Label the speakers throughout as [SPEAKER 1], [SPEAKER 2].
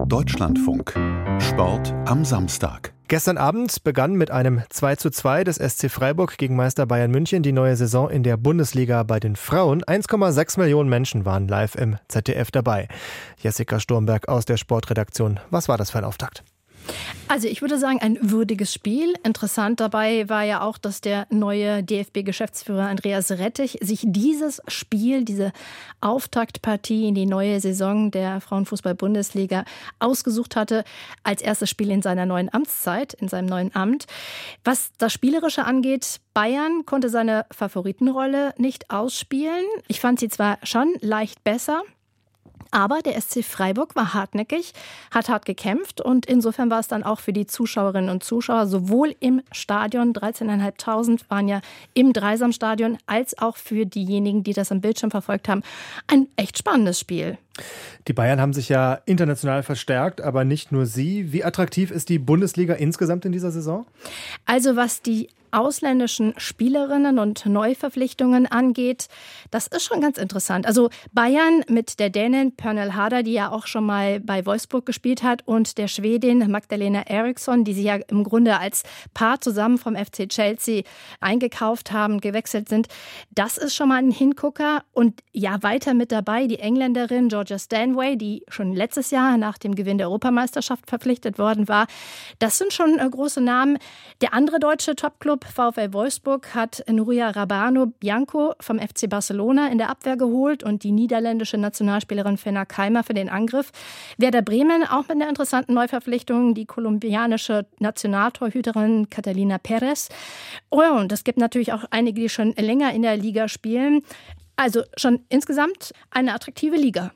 [SPEAKER 1] Deutschlandfunk. Sport am Samstag.
[SPEAKER 2] Gestern Abend begann mit einem 2:2 des SC Freiburg gegen Meister Bayern München die neue Saison in der Bundesliga bei den Frauen. 1,6 Millionen Menschen waren live im ZDF dabei. Jessica Sturmberg aus der Sportredaktion. Was war das für ein Auftakt?
[SPEAKER 3] Also ich würde sagen, ein würdiges Spiel. Interessant dabei war ja auch, dass der neue DFB-Geschäftsführer Andreas Rettich sich dieses Spiel, diese Auftaktpartie in die neue Saison der Frauenfußball-Bundesliga ausgesucht hatte als erstes Spiel in seiner neuen Amtszeit, in seinem neuen Amt. Was das Spielerische angeht, Bayern konnte seine Favoritenrolle nicht ausspielen. Ich fand sie zwar schon leicht besser, aber der SC Freiburg war hartnäckig, hat hart gekämpft und insofern war es dann auch für die Zuschauerinnen und Zuschauer sowohl im Stadion, 13.500 waren ja im Dreisamstadion, als auch für diejenigen, die das am Bildschirm verfolgt haben, ein echt spannendes Spiel.
[SPEAKER 2] Die Bayern haben sich ja international verstärkt, aber nicht nur sie. Wie attraktiv ist die Bundesliga insgesamt in dieser Saison?
[SPEAKER 3] Also was die ausländischen Spielerinnen und Neuverpflichtungen angeht, das ist schon ganz interessant. Also Bayern mit der Dänin Pernille Harder, die ja auch schon mal bei Wolfsburg gespielt hat, und der Schwedin Magdalena Eriksson, die sie ja im Grunde als Paar zusammen vom FC Chelsea eingekauft haben, gewechselt sind. Das ist schon mal ein Hingucker. Und ja, weiter mit dabei die Engländerin Georgia Stanway, die schon letztes Jahr nach dem Gewinn der Europameisterschaft verpflichtet worden war. Das sind schon große Namen. Der andere deutsche Topclub VfL Wolfsburg hat Nuria Rabano Bianco vom FC Barcelona in der Abwehr geholt und die niederländische Nationalspielerin Fenna Keimer für den Angriff. Werder Bremen auch mit einer interessanten Neuverpflichtung, die kolumbianische Nationaltorhüterin Catalina Perez. Oh, und es gibt natürlich auch einige, die schon länger in der Liga spielen. Also schon insgesamt eine attraktive Liga.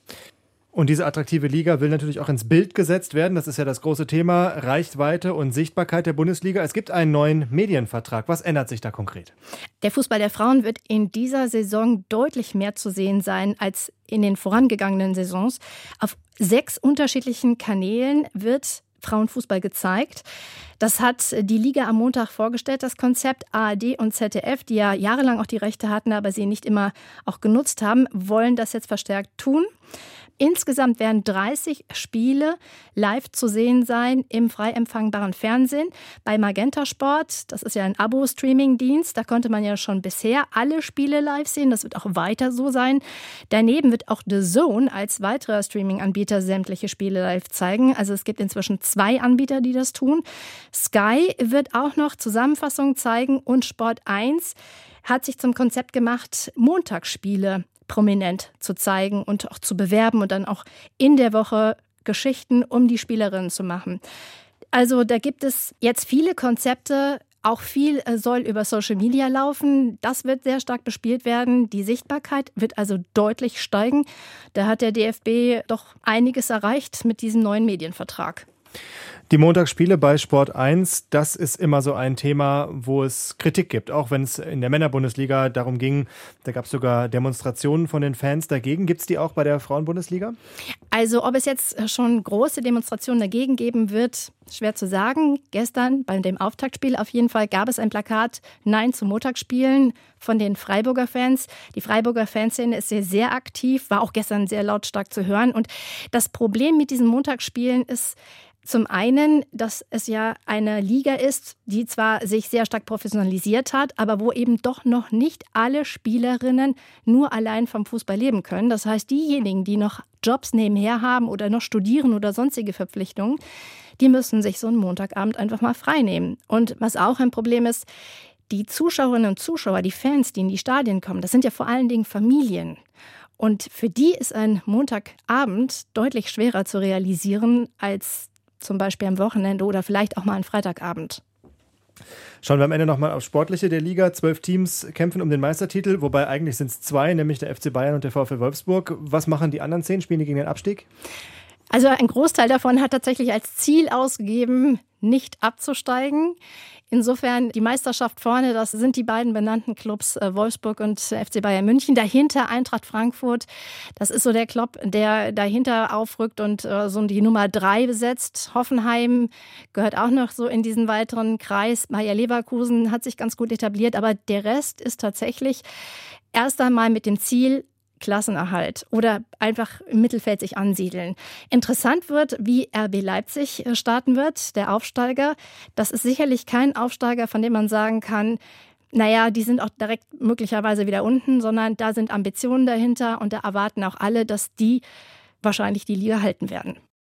[SPEAKER 2] Und diese attraktive Liga will natürlich auch ins Bild gesetzt werden. Das ist ja das große Thema, Reichweite und Sichtbarkeit der Bundesliga. Es gibt einen neuen Medienvertrag. Was ändert sich da konkret?
[SPEAKER 3] Der Fußball der Frauen wird in dieser Saison deutlich mehr zu sehen sein als in den vorangegangenen Saisons. Auf 6 unterschiedlichen Kanälen wird Frauenfußball gezeigt. Das hat die Liga am Montag vorgestellt, das Konzept. ARD und ZDF, die ja jahrelang auch die Rechte hatten, aber sie nicht immer auch genutzt haben, wollen das jetzt verstärkt tun. Insgesamt werden 30 Spiele live zu sehen sein im frei empfangbaren Fernsehen. Bei Magenta Sport, das ist ja ein Abo-Streaming-Dienst, da konnte man ja schon bisher alle Spiele live sehen. Das wird auch weiter so sein. Daneben wird auch The Zone als weiterer Streaming-Anbieter sämtliche Spiele live zeigen. Also es gibt inzwischen 2 Anbieter, die das tun. Sky wird auch noch Zusammenfassungen zeigen und Sport 1 hat sich zum Konzept gemacht, Montagsspiele prominent zu zeigen und auch zu bewerben und dann auch in der Woche Geschichten um die Spielerinnen zu machen. Also da gibt es jetzt viele Konzepte, auch viel soll über Social Media laufen. Das wird sehr stark bespielt werden. Die Sichtbarkeit wird also deutlich steigen. Da hat der DFB doch einiges erreicht mit diesem neuen Medienvertrag.
[SPEAKER 2] Die Montagsspiele bei Sport 1, das ist immer so ein Thema, wo es Kritik gibt. Auch wenn es in der Männerbundesliga darum ging, da gab es sogar Demonstrationen von den Fans dagegen. Gibt es die auch bei der Frauenbundesliga?
[SPEAKER 3] Also ob es jetzt schon große Demonstrationen dagegen geben wird, schwer zu sagen. Gestern bei dem Auftaktspiel auf jeden Fall gab es ein Plakat Nein zu Montagsspielen von den Freiburger Fans. Die Freiburger Fanszene ist sehr aktiv, war auch gestern sehr lautstark zu hören. Und das Problem mit diesen Montagsspielen ist zum einen, dass es ja eine Liga ist, die zwar sich sehr stark professionalisiert hat, aber wo eben doch noch nicht alle Spielerinnen nur allein vom Fußball leben können. Das heißt, diejenigen, die noch Jobs nebenher haben oder noch studieren oder sonstige Verpflichtungen, die müssen sich so einen Montagabend einfach mal frei nehmen. Und was auch ein Problem ist, die Zuschauerinnen und Zuschauer, die Fans, die in die Stadien kommen, das sind ja vor allen Dingen Familien. Und für die ist ein Montagabend deutlich schwerer zu realisieren als zum Beispiel am Wochenende oder vielleicht auch mal am Freitagabend.
[SPEAKER 2] Schauen wir am Ende nochmal aufs Sportliche der Liga. 12 Teams kämpfen um den Meistertitel, wobei eigentlich sind es 2, nämlich der FC Bayern und der VfL Wolfsburg. Was machen die anderen 10? Spielen die gegen den Abstieg?
[SPEAKER 3] Also ein Großteil davon hat tatsächlich als Ziel ausgegeben, nicht abzusteigen. Insofern die Meisterschaft vorne, das sind die beiden benannten Clubs Wolfsburg und FC Bayern München. Dahinter Eintracht Frankfurt, das ist so der Club, der dahinter aufrückt und so die Nummer 3 besetzt. Hoffenheim gehört auch noch so in diesen weiteren Kreis. Bayer Leverkusen hat sich ganz gut etabliert, aber der Rest ist tatsächlich erst einmal mit dem Ziel, Klassenerhalt oder einfach im Mittelfeld sich ansiedeln. Interessant wird, wie RB Leipzig starten wird, der Aufsteiger. Das ist sicherlich kein Aufsteiger, von dem man sagen kann, naja, die sind auch direkt möglicherweise wieder unten, sondern da sind Ambitionen dahinter und da erwarten auch alle, dass die wahrscheinlich die Liga halten werden.